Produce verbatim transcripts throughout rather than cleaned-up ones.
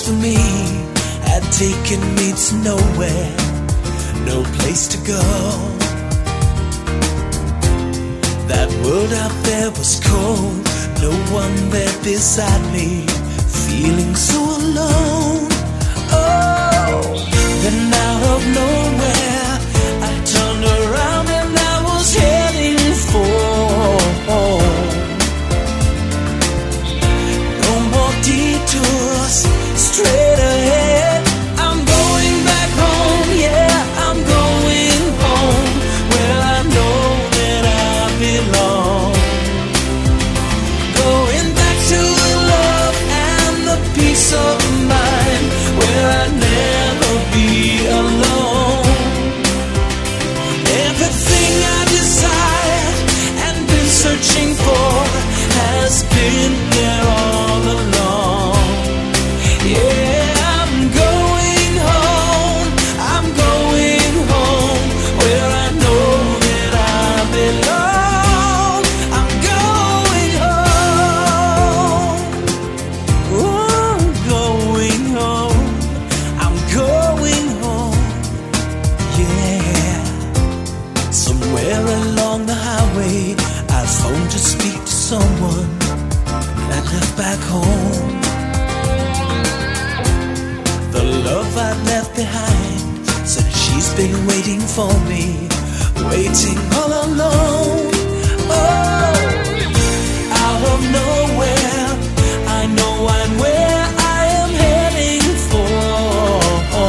for me had taken me to nowhere, no place to go. That world out there was cold, no one there beside me, feeling so alone. Oh, then out of nowhere I turned around and I was heading for home. No more detours, straight ahead. I'm going back home, yeah, I'm going home, where I know that I belong. Going back to the love and the peace of mind, where I'd never be alone. Everything I desire and been searching for has been there all along. Yeah, I'm going home, I'm going home, where I know that I belong. I'm going home, oh, I'm going home, I'm going home, yeah. Somewhere along the highway I phoned to speak to someone that left back home. The love I'd left behind said she's been waiting for me, waiting all alone. Oh, out of nowhere, I know I'm where I am heading for.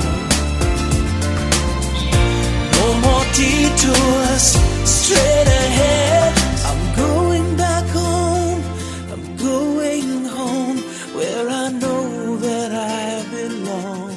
No more detours, straight ahead. I'm going back home, I'm going home, where I know that I belong.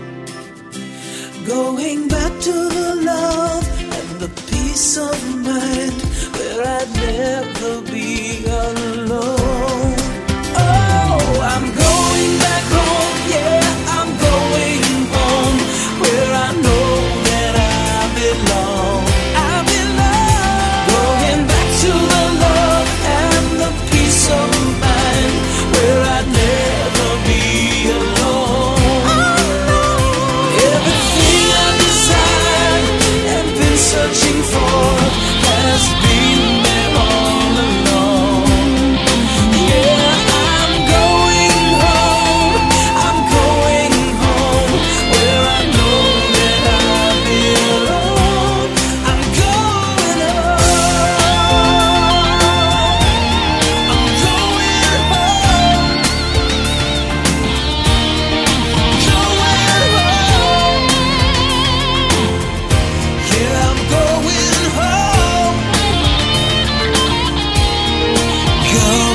Going back to the love and the peace of mind, where I'd never be alone. Oh, I'm going back home, yeah, I'm going home, where I know that I belong. I belong. Going back to the love and the peace of mind, where I'd never be alone. Everything I desired and been searching for has been there all along. Yeah, I'm going home, I'm going home, where I know that I belong. I'm going home, I'm going home, going home. Yeah, I'm going home, going